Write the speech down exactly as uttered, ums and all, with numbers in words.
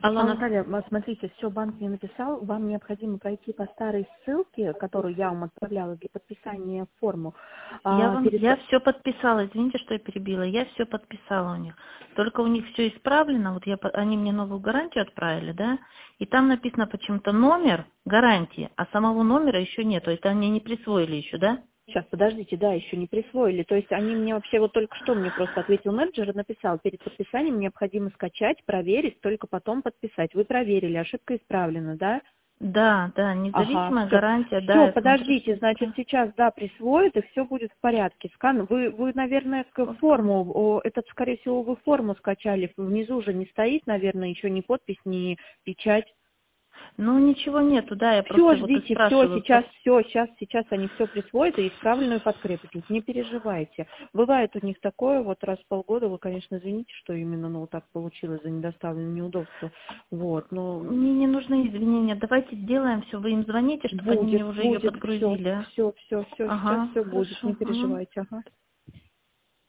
Алло, Алло. Наталья, м, смотрите, все, банк мне написал, вам необходимо пройти по старой ссылке, которую я вам отправляла для подписания форму. Я А, вам, перед... я все подписала, извините, что я перебила, я все подписала у них. Только у них все исправлено, вот я, по- они мне новую гарантию отправили, да, и там написано почему-то номер гарантии, а самого номера еще нету, это они не присвоили еще, да? Сейчас, подождите, да, еще не присвоили. То есть они мне вообще вот только что мне просто ответил менеджер и написал, перед подписанием необходимо скачать, проверить, только потом подписать. Вы проверили, ошибка исправлена, да? Да, да, Ага, независимая все. гарантия, да, Все, я смотрю, подождите, что значит, да. сейчас, да, присвоит, и все будет в порядке. Скан, вы, вы, наверное, к- Ага. форму, о, этот, скорее всего, вы форму скачали, внизу уже не стоит, наверное, еще ни подпись, ни печать. Ну, ничего нету, да, я Все, просто вот и ждите, все, спрашиваю. сейчас, все, сейчас, сейчас они все присвоят и исправленную подкрепят. Не переживайте. Бывает у них такое, вот раз в полгода, вы, конечно, извините, что именно, ну, вот так получилось за недоставленное неудобство. Вот, но Мне не нужны извинения, давайте сделаем все, вы им звоните, чтобы они будет, мне уже ее будет, все, подгрузили, а? все, все, все, сейчас Ага, все будет, не хорошо. Мгм. переживайте, ага.